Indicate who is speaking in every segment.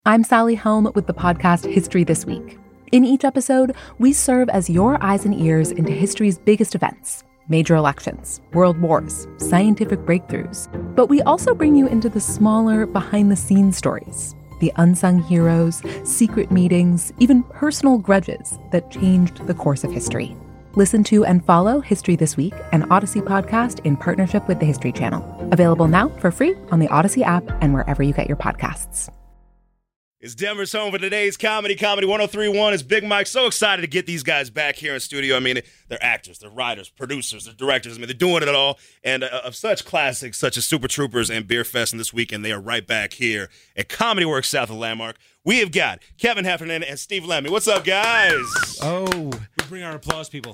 Speaker 1: I'm Sally Helm with the podcast History This Week. In each episode, we serve as your eyes and ears into history's biggest events, major elections, world wars, scientific breakthroughs. But we also bring you into the smaller, behind-the-scenes stories, the unsung heroes, secret meetings, even personal grudges that changed the course of history. Listen to and follow History This Week, an Odyssey podcast in partnership with the History Channel. Available now for free on the Odyssey app and wherever you get your podcasts.
Speaker 2: It's Denver's home for today's Comedy 103.1. It's Big Mike. So excited to get these guys back here in studio. I mean, they're actors, they're writers, producers, they're directors. I mean, they're doing it all. And of such classics such as Super Troopers and Beer Fest, and this weekend they are right back here at Comedy Works South of Landmark. We have got Kevin Heffernan and Steve Lemmy. What's up, guys?
Speaker 3: Oh.
Speaker 4: We bring our applause, people.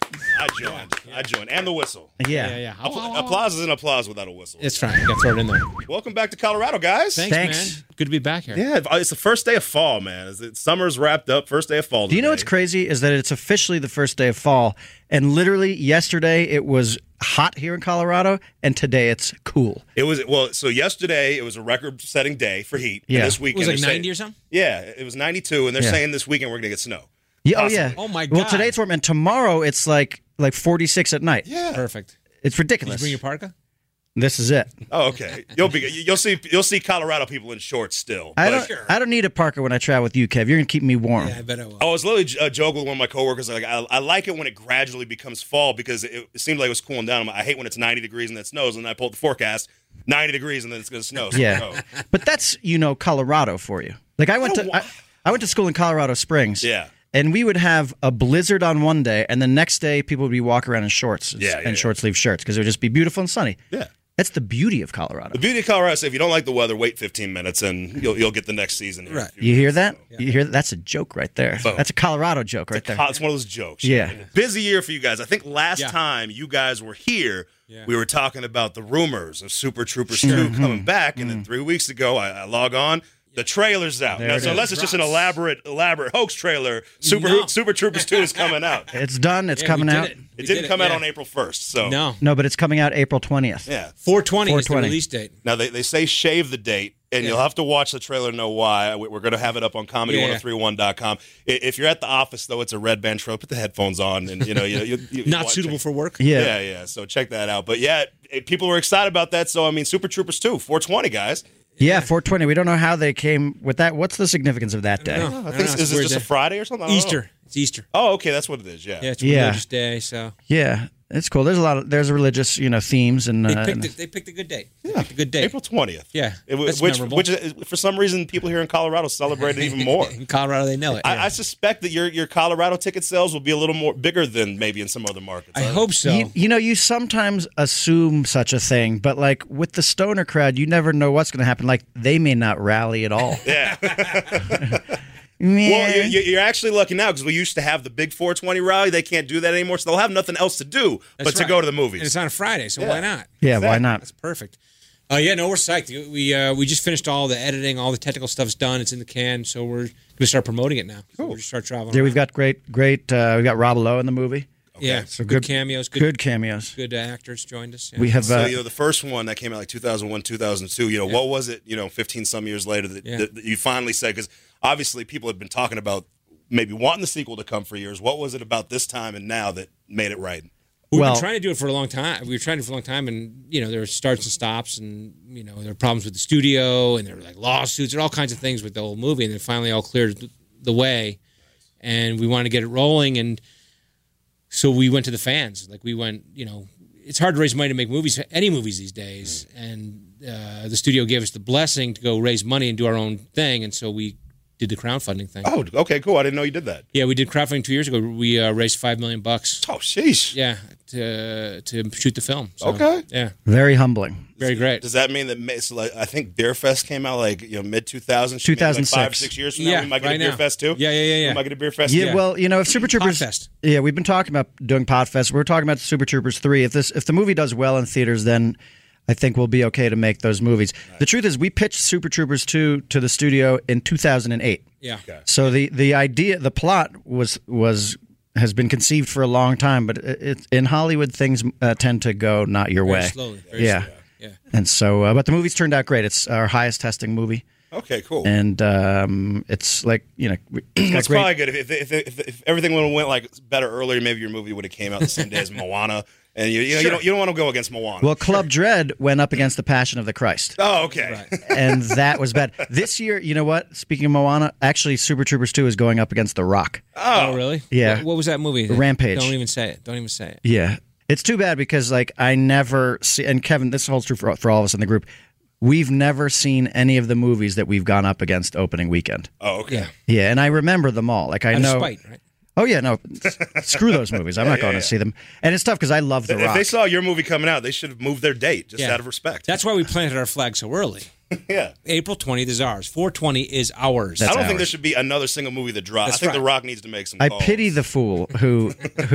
Speaker 2: I joined. And the whistle.
Speaker 3: Yeah.
Speaker 2: Applause isn't applause without a whistle.
Speaker 4: It's fine. You got to throw it in there.
Speaker 2: Welcome back to Colorado, guys.
Speaker 4: Thanks,
Speaker 3: Thanks.
Speaker 4: man. Good to be back here.
Speaker 2: Yeah, it's the first day of fall, man. Summer's wrapped up. First day of fall.
Speaker 3: Do you know
Speaker 2: today.
Speaker 3: what's crazy is that it's officially the first day of fall, and literally yesterday it was hot here in Colorado, and today it's cool.
Speaker 2: It was so yesterday it was a record-setting day for heat.
Speaker 3: Yeah.
Speaker 2: And this
Speaker 4: It
Speaker 2: weekend
Speaker 4: was like
Speaker 2: they're
Speaker 4: 90 or something?
Speaker 2: Yeah, it was 92, and they're
Speaker 3: Yeah.
Speaker 2: saying this weekend we're gonna get snow.
Speaker 3: Yeah,
Speaker 2: Possibly.
Speaker 4: Oh, my
Speaker 3: Well,
Speaker 4: God.
Speaker 3: today it's warm, and tomorrow it's like 46 at night.
Speaker 2: Yeah.
Speaker 4: Perfect.
Speaker 3: It's
Speaker 4: Did you
Speaker 3: ridiculous.
Speaker 4: bring your parka?
Speaker 3: This is it.
Speaker 2: Oh, okay. You'll see Colorado people in shorts still.
Speaker 3: I
Speaker 2: but-
Speaker 3: don't need a parka when I travel with you, Kev. You're gonna keep me warm.
Speaker 4: Yeah, I bet I will.
Speaker 2: I was literally joking with one of my coworkers. Like, I like it when it gradually becomes fall because it seemed like it was cooling down. I hate when it's 90 degrees and it snows, and then I pull up the forecast, 90 degrees, and then it's going to snow. So
Speaker 3: Yeah,
Speaker 2: no.
Speaker 3: but that's Colorado for you. Like I went to school in Colorado Springs.
Speaker 2: Yeah.
Speaker 3: And we would have a blizzard on one day, and the next day people would be walking around in shorts and short sleeve shirts because it would just be beautiful and sunny.
Speaker 2: Yeah.
Speaker 3: That's the beauty of Colorado.
Speaker 2: The beauty of Colorado is if you don't like the weather, wait 15 minutes and you'll get the next season. Here in a
Speaker 4: Right.
Speaker 2: few
Speaker 3: You hear
Speaker 2: minutes.
Speaker 3: that? You hear that? That's a joke right there.
Speaker 2: Boom.
Speaker 3: That's a Colorado joke right there.
Speaker 2: It's one of those jokes.
Speaker 3: Yeah.
Speaker 2: Busy year for you guys. I think last
Speaker 4: Yeah.
Speaker 2: time you guys were here,
Speaker 4: Yeah.
Speaker 2: we were talking about the rumors of Super Troopers 2 coming back, and then 3 weeks ago I log on. The trailer's out.
Speaker 3: There
Speaker 2: Now,
Speaker 3: it
Speaker 2: so
Speaker 3: is.
Speaker 2: unless it's just an elaborate hoax trailer,
Speaker 4: No.
Speaker 2: Super Troopers 2 is coming out.
Speaker 3: It's done. It's
Speaker 4: Yeah,
Speaker 3: coming
Speaker 4: we did
Speaker 3: out.
Speaker 2: It didn't come out on April 1st. So
Speaker 4: No.
Speaker 3: No, but it's coming out April 20th.
Speaker 2: yeah.
Speaker 4: 420 is the
Speaker 3: 420.
Speaker 4: release date.
Speaker 2: Now they say shave the date, and
Speaker 4: Yeah.
Speaker 2: you'll have to watch the trailer to know why. We're going to have it up on comedy1031.com. If you're at the office though, it's a red band trailer. Put the headphones on, and you
Speaker 4: Not
Speaker 2: watch
Speaker 4: suitable
Speaker 2: it.
Speaker 4: for work?
Speaker 3: Yeah.
Speaker 2: Yeah. So check that out. But yeah, people were excited about that. So I mean, Super Troopers 2, 420 guys.
Speaker 3: Yeah, 420. We don't know how they came with that. What's the significance of that day?
Speaker 4: No.
Speaker 2: I think is it just a Friday or something? I don't know.
Speaker 4: Easter. It's Easter.
Speaker 2: Oh, okay, that's what it is. Yeah.
Speaker 4: Yeah, it's a
Speaker 3: Yeah.
Speaker 4: religious day, so
Speaker 3: Yeah, it's cool. There's religious, themes and
Speaker 4: they picked a good date. They picked a good date.
Speaker 2: April 20th.
Speaker 4: Yeah, that's
Speaker 2: which
Speaker 4: memorable.
Speaker 2: is, for some reason people here in Colorado celebrate it even more.
Speaker 4: In Colorado, they know it.
Speaker 2: I suspect that your Colorado ticket sales will be a little more bigger than maybe in some other markets.
Speaker 4: I hope so.
Speaker 3: You sometimes assume such a thing, but like with the stoner crowd, you never know what's going to happen. Like they may not rally at all.
Speaker 2: Yeah.
Speaker 3: Man.
Speaker 2: Well, you're actually lucky now because we used to have the big 420 rally. They can't do that anymore, so they'll have nothing else to do
Speaker 4: That's
Speaker 2: but to
Speaker 4: right.
Speaker 2: go to the movies.
Speaker 4: And it's on a Friday, so why not?
Speaker 3: Yeah, why not?
Speaker 4: That's perfect. Yeah, no, we're psyched. We just finished all the editing, all the technical stuff's done. It's in the can, so we're going to start promoting it now. So we're just start traveling.
Speaker 3: Yeah, we've got great. We got Rob Lowe in the movie.
Speaker 4: Yeah,
Speaker 3: So
Speaker 4: good cameos,
Speaker 3: good cameos.
Speaker 4: good actors joined us. Yeah.
Speaker 3: We have.
Speaker 2: So the first one that came out like 2001, 2002. What was it? 15 some years later that you finally said, because obviously people had been talking about maybe wanting the sequel to come for years. What was it about this time and now that made it right?
Speaker 4: We've
Speaker 3: Well-
Speaker 4: been trying to do it for a long time. We were trying to do it for a long time, and there were starts and stops, and there were problems with the studio, and there were like lawsuits, and all kinds of things with the whole movie, and then finally all cleared the way, and we wanted to get it rolling, and so we went to the fans. Like we went, it's hard to raise money to make movies, any movies these days, and the studio gave us the blessing to go raise money and do our own thing, and so we did the crowdfunding thing.
Speaker 2: Oh, okay, cool. I didn't know you did that.
Speaker 4: Yeah, we did crowdfunding 2 years ago. We raised $5 million.
Speaker 2: Oh, sheesh.
Speaker 4: Yeah, to shoot the film. So,
Speaker 2: Okay.
Speaker 4: Yeah,
Speaker 3: very humbling.
Speaker 4: very great.
Speaker 2: Does that mean that I think Beer Fest came out like mid 2000s?
Speaker 3: 2006.
Speaker 2: Like 5 or 6 years from now,
Speaker 4: Yeah,
Speaker 2: we might get
Speaker 4: right
Speaker 2: a Beer
Speaker 4: now.
Speaker 2: Fest too.
Speaker 4: Yeah.
Speaker 2: We might get a Beer Fest.
Speaker 3: Yeah,
Speaker 2: too?
Speaker 3: well, if Super Troopers,
Speaker 4: Podfest.
Speaker 3: yeah, we've been talking about doing Podfest. We're talking about Super Troopers 3. If the movie does well in theaters, then I think we'll be okay to make those movies. Right. The truth is, we pitched Super Troopers 2 to the studio in 2008.
Speaker 4: Yeah.
Speaker 2: Okay.
Speaker 3: So the idea, the plot has been conceived for a long time, but in Hollywood things tend to go not your
Speaker 4: Very
Speaker 3: way.
Speaker 4: slowly.
Speaker 3: Yeah.
Speaker 4: Yeah.
Speaker 3: And so, but the movie's turned out great. It's our highest testing movie.
Speaker 2: Okay, cool.
Speaker 3: And it's like, you know, it's got
Speaker 2: It's
Speaker 3: great.
Speaker 2: probably good if everything would have went like better earlier. Maybe your movie would have came out the same day as Moana, and you don't want to go against Moana.
Speaker 3: Well, Club Dread went up against The Passion of the Christ.
Speaker 2: oh, okay.
Speaker 3: And that was bad. This year, you know what? Speaking of Moana, actually, Super Troopers 2 is going up against The Rock.
Speaker 4: Oh, really?
Speaker 3: Yeah.
Speaker 4: What was that movie?
Speaker 3: Rampage.
Speaker 4: Don't even say it.
Speaker 3: Yeah. It's too bad because, like, I never see, and Kevin, this holds true for all of us in the group, we've never seen any of the movies that we've gone up against opening weekend.
Speaker 2: Oh, okay.
Speaker 4: Yeah.
Speaker 3: Yeah, and I remember them all. Like, I
Speaker 4: Out of
Speaker 3: know.
Speaker 4: spite, right?
Speaker 3: Oh, yeah, no. Screw those movies. I'm not going to see them. And it's tough because I love The
Speaker 2: If
Speaker 3: Rock.
Speaker 2: they saw your movie coming out, they should have moved their date just
Speaker 4: Yeah.
Speaker 2: out of respect.
Speaker 4: That's why we planted our flag so early.
Speaker 2: yeah.
Speaker 4: April 20th is ours. 4/20 is ours.
Speaker 3: That's
Speaker 2: I don't think
Speaker 3: ours.
Speaker 2: there should be another single movie that drops. I
Speaker 4: That's
Speaker 2: think
Speaker 4: right.
Speaker 2: The Rock needs to make some
Speaker 3: I
Speaker 2: calls.
Speaker 3: pity the fool who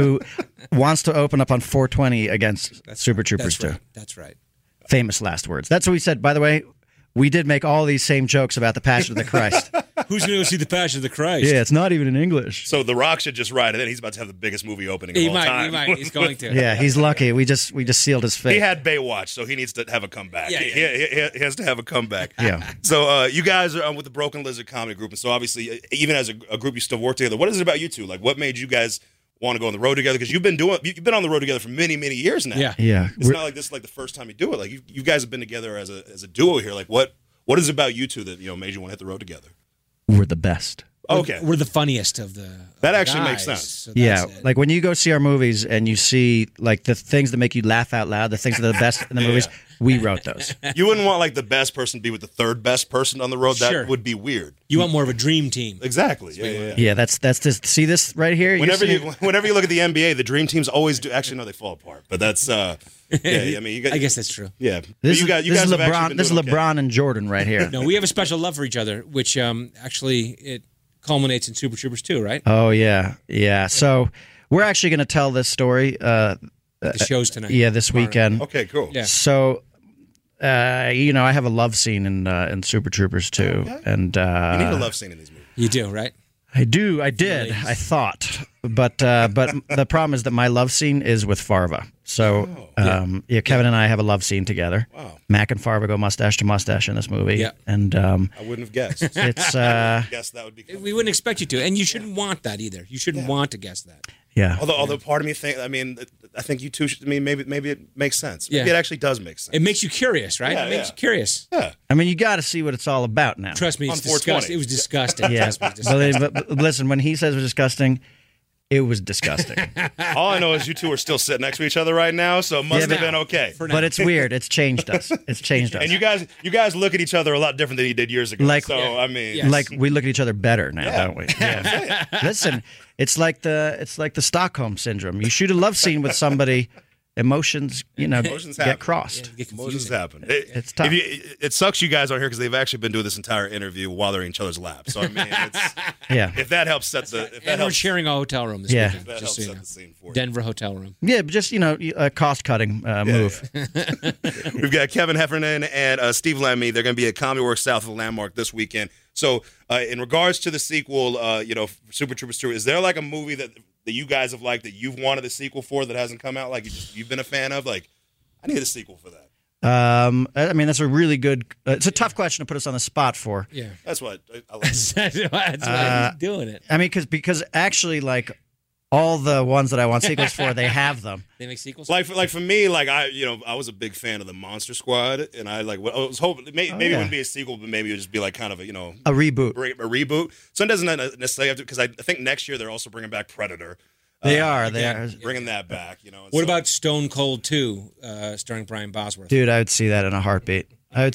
Speaker 3: wants to open up on 420 against Super Troopers 2.
Speaker 4: That's right.
Speaker 3: Famous last words. That's what we said. By the way, we did make all these same jokes about the Passion of the Christ.
Speaker 4: Who's going to go see the Passion of the Christ?
Speaker 3: Yeah, it's not even in English.
Speaker 2: So The Rock should just write it in. He's about to have the biggest movie opening of
Speaker 4: He
Speaker 2: all
Speaker 4: might.
Speaker 2: time.
Speaker 4: He might. He's going to.
Speaker 3: Yeah, he's lucky. We just sealed his fate.
Speaker 2: He had Baywatch, so he needs to have a comeback.
Speaker 4: Yeah,
Speaker 2: He has to have a comeback.
Speaker 3: Yeah.
Speaker 2: So you guys are with the Broken Lizard Comedy Group, and so obviously, even as a group, you still work together. What is it about you two? Like, what made you guys want to go on the road together? Because you've been on the road together for many, many years now.
Speaker 4: Yeah.
Speaker 3: Yeah.
Speaker 2: It's not like this is like the first time you do it. Like you guys have been together as a duo here. Like what is it about you two that made you want to hit the road together?
Speaker 3: We're the best.
Speaker 2: Okay.
Speaker 4: We're the funniest of the.
Speaker 2: That
Speaker 4: of
Speaker 2: actually
Speaker 4: the
Speaker 2: makes
Speaker 4: guys,
Speaker 2: sense.
Speaker 4: so that's
Speaker 3: Yeah,
Speaker 4: it.
Speaker 3: like when you go see our movies and you see like the things that make you laugh out loud, the things that are the best in the movies, we wrote those.
Speaker 2: You wouldn't want like the best person to be with the third best person on the road. That
Speaker 4: Sure.
Speaker 2: would be weird.
Speaker 4: You want more of a dream team.
Speaker 2: Exactly. Yeah.
Speaker 3: Yeah, that's just see this right here.
Speaker 2: Whenever
Speaker 3: see-
Speaker 2: whenever you look at the NBA, the dream teams always do. Actually, no, they fall apart. But that's yeah. I mean, you guys.
Speaker 4: I guess that's true.
Speaker 2: Yeah.
Speaker 3: this
Speaker 2: you guys
Speaker 3: is
Speaker 2: have actually
Speaker 3: LeBron.
Speaker 2: been
Speaker 3: This is
Speaker 2: doing okay.
Speaker 3: LeBron and Jordan right here.
Speaker 4: No, we have a special love for each other, which actually it culminates in Super Troopers 2, right?
Speaker 3: Oh yeah. So we're actually going to tell this story.
Speaker 4: The show's tonight.
Speaker 3: Yeah, this weekend.
Speaker 2: Okay, cool.
Speaker 4: Yeah.
Speaker 3: So, I have a love scene in Super Troopers 2,
Speaker 2: Okay.
Speaker 3: and
Speaker 2: You need a love scene in these movies.
Speaker 4: You do, right?
Speaker 3: I did, I thought, but the problem is that my love scene is with Farva. So, Kevin and I have a love scene together.
Speaker 2: Wow.
Speaker 3: Mac and Farva go mustache to mustache in this movie,
Speaker 4: Yeah.
Speaker 3: and
Speaker 2: I wouldn't have guessed.
Speaker 3: it's
Speaker 2: Guess that would be.
Speaker 4: We wouldn't expect you to, and you shouldn't want that either. You shouldn't want to guess that.
Speaker 3: yeah.
Speaker 2: Although part of me think, I think you two should. I mean, maybe it makes sense. Maybe
Speaker 4: Yeah.
Speaker 2: it actually does make sense.
Speaker 4: It makes you curious, right?
Speaker 2: Yeah,
Speaker 4: It makes
Speaker 2: yeah.
Speaker 4: you curious.
Speaker 2: Yeah.
Speaker 3: I mean, you got to see what it's all about now.
Speaker 4: Trust me, it's
Speaker 2: On 420.
Speaker 4: disgusting. It was disgusting.
Speaker 3: Yeah,
Speaker 4: Trust me, it's disgusting.
Speaker 3: but listen, when he says it was disgusting, it was disgusting.
Speaker 2: All I know is you two are still sitting next to each other right now, so it must
Speaker 3: Yeah,
Speaker 2: have been okay.
Speaker 4: For now.
Speaker 3: But it's weird. It's changed us. It's changed us.
Speaker 2: And you guys look at each other a lot different than you did years ago.
Speaker 3: Like-
Speaker 2: so
Speaker 4: Yeah.
Speaker 2: I mean,
Speaker 4: Yeah.
Speaker 3: Like we look at each other better now, don't we? Yeah. Listen, it's like the Stockholm syndrome. You shoot a love scene with somebody, emotions,
Speaker 2: Emotions
Speaker 3: get
Speaker 2: happen.
Speaker 3: crossed.
Speaker 4: Get
Speaker 2: emotions
Speaker 4: confusing.
Speaker 2: happen.
Speaker 3: It's tough.
Speaker 2: It sucks you guys aren't here because they've actually been doing this entire interview while they're in each other's laps. So I mean,
Speaker 3: Yeah,
Speaker 2: if that helps set the, if that
Speaker 4: And we're
Speaker 2: helps,
Speaker 4: sharing a hotel room this
Speaker 3: Yeah.
Speaker 4: weekend,
Speaker 2: that
Speaker 4: just
Speaker 2: helps
Speaker 4: so you
Speaker 2: set
Speaker 4: know.
Speaker 2: the scene for you.
Speaker 4: Denver hotel room.
Speaker 3: yeah, but just a cost cutting move.
Speaker 2: We've got Kevin Heffernan and Steve Lemmy. They're going to be at Comedy Works South of the Landmark this weekend. So, in regards to the sequel, Super Troopers 2, is there like a movie that you guys have liked that you've wanted a sequel for that hasn't come out? Like you've been a fan of? Like, I need a sequel for that.
Speaker 3: I mean, that's a really good. It's a tough question to put us on the spot for.
Speaker 4: Yeah.
Speaker 2: That's what I like.
Speaker 4: That's why he's doing it.
Speaker 3: I mean, because actually, like all the ones that I want sequels for, they have them.
Speaker 4: They make sequels?
Speaker 2: Like for me, like I was a big fan of the Monster Squad, and I was hoping maybe it
Speaker 3: yeah.
Speaker 2: wouldn't be a sequel, but maybe it would just be like kind of a
Speaker 3: A reboot.
Speaker 2: a reboot. So it doesn't necessarily have to, because I think next year they're also bringing back Predator.
Speaker 3: They are. They are.
Speaker 2: Bringing that back, and
Speaker 4: What
Speaker 2: so-
Speaker 4: about Stone Cold 2, starring Brian Bosworth?
Speaker 3: Dude, I would see that in a heartbeat.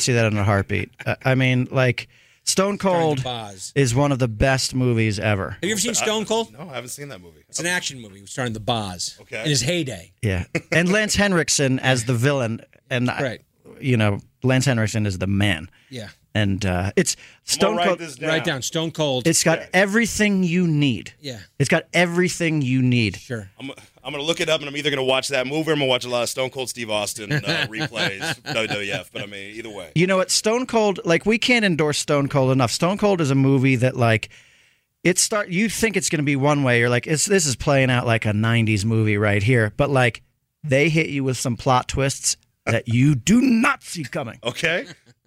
Speaker 3: I mean, like Stone
Speaker 4: Starring
Speaker 3: Cold
Speaker 4: the Boz.
Speaker 3: is one of the best movies ever.
Speaker 4: Have you ever seen Stone Cold?
Speaker 2: No, I haven't seen that movie.
Speaker 4: It's an action movie starring the Boz.
Speaker 2: Okay.
Speaker 4: In his heyday.
Speaker 3: Yeah, and Lance Henriksen as the villain, and
Speaker 4: Right.
Speaker 3: Lance Henriksen is the man,
Speaker 4: Yeah.
Speaker 3: and it's
Speaker 2: I'm gonna
Speaker 3: Stone
Speaker 2: write
Speaker 3: Cold.
Speaker 2: this down.
Speaker 4: Write down Stone Cold.
Speaker 3: It's got everything you need.
Speaker 4: Yeah.
Speaker 3: It's got everything you need.
Speaker 4: Sure.
Speaker 2: I'm gonna look it up, and I'm either gonna watch that movie or I'm gonna watch a lot of Stone Cold Steve Austin replays, WWF. But I mean, either way.
Speaker 3: You know what? Stone Cold, like we can't endorse Stone Cold enough. Stone Cold is a movie that like you think it's going to be one way. You're like, this is playing out like a 90s movie right here. But like they hit you with some plot twists that you do not see coming.
Speaker 2: Okay.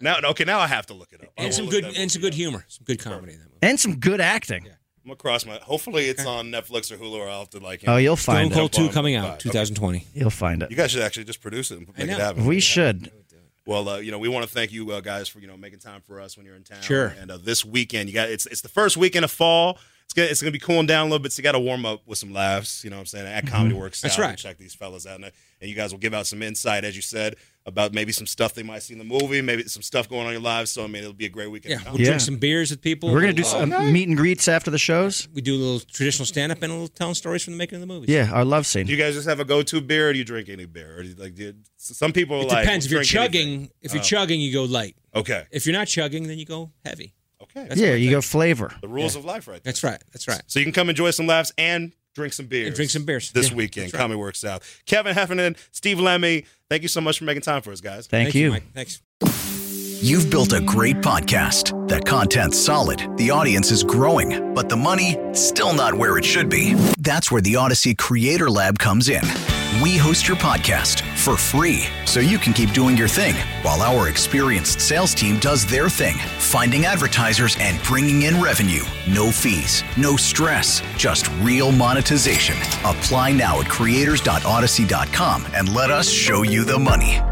Speaker 2: Now I have to look it up.
Speaker 4: And some good humor, some good comedy in that movie.
Speaker 3: And some good acting.
Speaker 4: Yeah.
Speaker 2: I'm gonna cross my. Hopefully, it's on Netflix or Hulu, or I'll have to like.
Speaker 3: Oh, you'll find
Speaker 4: Stone
Speaker 3: it.
Speaker 4: Cold 2 coming out 2020.
Speaker 3: You'll find it.
Speaker 2: You guys should actually just produce it and make it
Speaker 4: know.
Speaker 2: happen.
Speaker 3: We should.
Speaker 2: Well, we want to thank you guys for making time for us when you're in town.
Speaker 4: Sure.
Speaker 2: And this weekend, it's the first weekend of fall. It's gonna be cooling down a little bit, so you got to warm up with some laughs. You know what I'm saying? At Comedy Works.
Speaker 4: That's
Speaker 2: South,
Speaker 4: right.
Speaker 2: Check these fellas out, and you guys will give out some insight, as you said, about maybe some stuff they might see in the movie, maybe some stuff going on in your lives. So I mean, it'll be a great weekend.
Speaker 4: Yeah, we'll drink some beers with people.
Speaker 3: We're gonna do some meet and greets after the shows.
Speaker 4: We do a little traditional stand up and a little telling stories from the making of the movies.
Speaker 3: Yeah, our love scene.
Speaker 2: Do you guys just have a go-to beer, or do you drink any beer? Or do you, some people are
Speaker 4: It
Speaker 2: like
Speaker 4: depends. If you're
Speaker 2: drink
Speaker 4: chugging,
Speaker 2: anything.
Speaker 4: you go light.
Speaker 2: Okay.
Speaker 4: If you're not chugging, then you go heavy.
Speaker 2: Okay.
Speaker 4: That's
Speaker 3: Yeah,
Speaker 4: what I
Speaker 3: you
Speaker 4: think.
Speaker 3: go flavor.
Speaker 2: The rules of life, right there.
Speaker 4: That's right. That's right.
Speaker 2: So you can come enjoy some laughs and drink some beers.
Speaker 4: And drink some beers.
Speaker 2: This
Speaker 4: Yeah,
Speaker 2: weekend.
Speaker 4: that's right.
Speaker 2: Comedy Works South. Kevin Heffernan, Steve Lemmy, thank you so much for making time for us, guys.
Speaker 3: Thank you.
Speaker 4: Mike. Thanks.
Speaker 5: You've built a great podcast. The content's solid, the audience is growing, but the money, still not where it should be. That's where the Odyssey Creator Lab comes in. We host your podcast for free, so you can keep doing your thing, while our experienced sales team does their thing, finding advertisers and bringing in revenue. No fees, no stress, just real monetization. Apply now at creators.odyssey.com and let us show you the money.